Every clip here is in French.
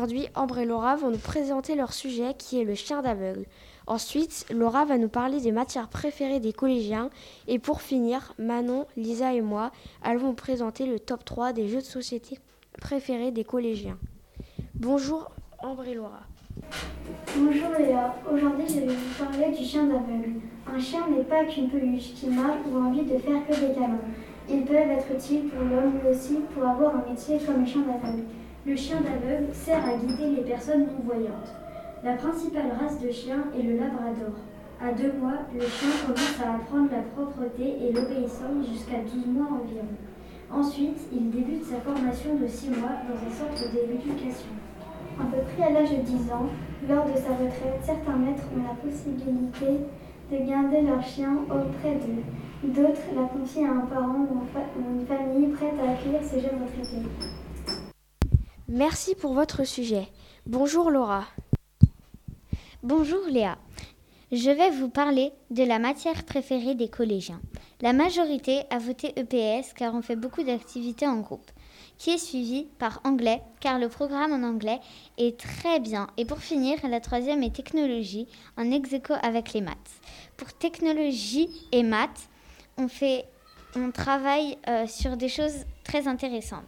Aujourd'hui, Ambre et Laura vont nous présenter leur sujet qui est le chien d'aveugle. Ensuite, Laura va nous parler des matières préférées des collégiens. Et pour finir, Manon, Lisa et moi allons vous présenter le top 3 des jeux de société préférés des collégiens. Bonjour Ambre et Laura. Bonjour Léa, aujourd'hui je vais vous parler du chien d'aveugle. Un chien n'est pas qu'une peluche qui marche ou a envie de faire que des câlins. Ils peuvent être utiles pour l'homme mais aussi pour avoir un métier comme le chien d'aveugle. Le chien d'aveugle sert à guider les personnes non-voyantes. La principale race de chien est le labrador. À 2 mois, le chien commence à apprendre la propreté et l'obéissance jusqu'à 12 mois environ. Ensuite, il débute sa formation de 6 mois dans un centre d'éducation. À peu près à l'âge de 10 ans, lors de sa retraite, certains maîtres ont la possibilité de garder leur chien auprès d'eux. D'autres la confient à un parent ou une famille prête à accueillir ces jeunes retraités. Merci pour votre sujet. Bonjour Laura. Bonjour Léa. Je vais vous parler de la matière préférée des collégiens. La majorité a voté EPS car on fait beaucoup d'activités en groupe, qui est suivi par anglais car le programme en anglais est très bien. Et pour finir, la 3e est technologie en ex-aequo avec les maths. Pour technologie et maths, on travaille sur des choses très intéressantes.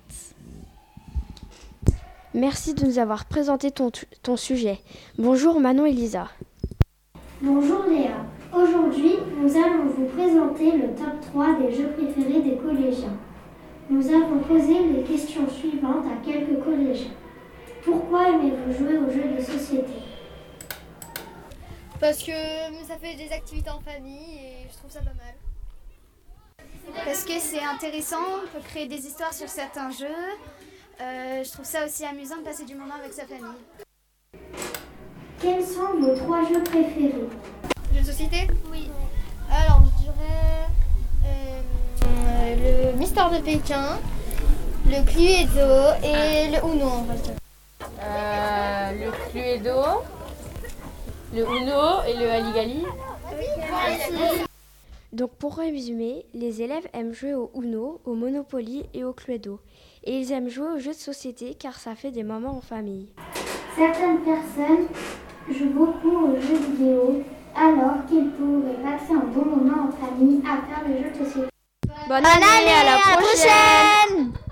Merci de nous avoir présenté ton sujet. Bonjour Manon et Lisa. Bonjour Léa. Aujourd'hui, nous allons vous présenter le top 3 des jeux préférés des collégiens. Nous avons posé les questions suivantes à quelques collégiens. Pourquoi aimez-vous jouer aux jeux de société ? Parce que ça fait des activités en famille et je trouve ça pas mal. Parce que c'est intéressant, on peut créer des histoires sur certains jeux. Je trouve ça aussi amusant de passer du moment avec sa famille. Quels sont vos 3 jeux préférés ? Jeux de société ? Oui. Alors je dirais le Mystère de Pékin, le Cluedo et le Uno en fait. Le Cluedo, le Uno et le Aligali. Donc pour résumer, les élèves aiment jouer au Uno, au Monopoly et au Cluedo. Et ils aiment jouer aux jeux de société car ça fait des moments en famille. Certaines personnes jouent beaucoup aux jeux vidéo alors qu'ils pourraient passer un bon moment en famille à faire les jeux de société. Bonne année, à la prochaine.